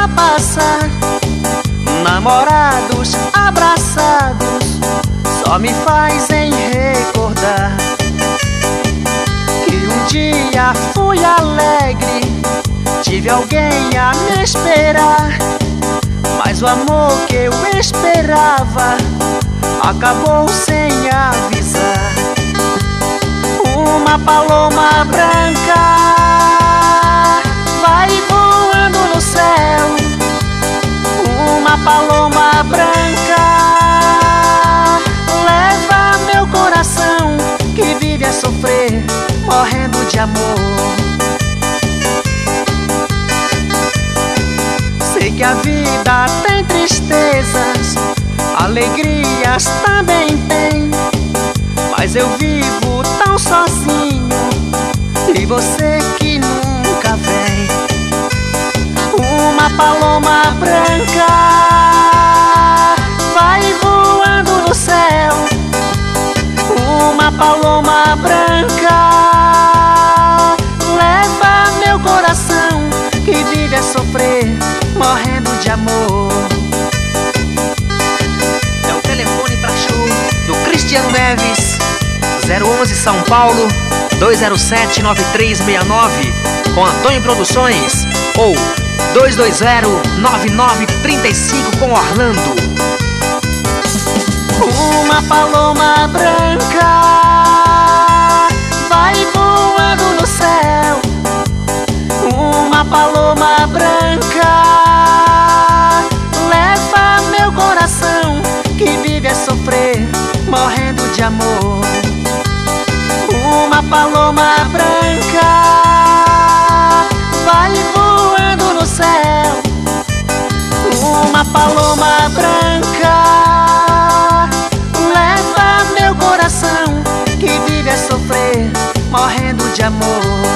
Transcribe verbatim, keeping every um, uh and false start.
a passar, namorados abraçados, só me fazem recordar que um dia fui alegre, tive alguém a me esperar, mas o amor que eu esperava acabou sem avisar. Uma paloma branca vai voando no céu, uma paloma branca leva meu coração que vive a sofrer, morrendo de amor. Sei que a vida tem tristezas, alegrias também tem, mas eu vivo tão sozinho e você que nunca vem. Uma paloma branca vai voando no céu, uma paloma branca leva meu coração que vive a sofrer, morrendo de amor. É o telefone pra show do Cristiano Neves, zero onze São Paulo, dois zero sete nove três seis nove, com Antônio Produções, ou dois dois zero nove nove três cinco com Orlando. Uma paloma branca vai voando no céu, uma paloma branca leva meu coração que vive a sofrer, morrendo de amor. Uma paloma branca vai voando no céu, uma paloma branca leva meu coração que vive a sofrer, morrendo de amor.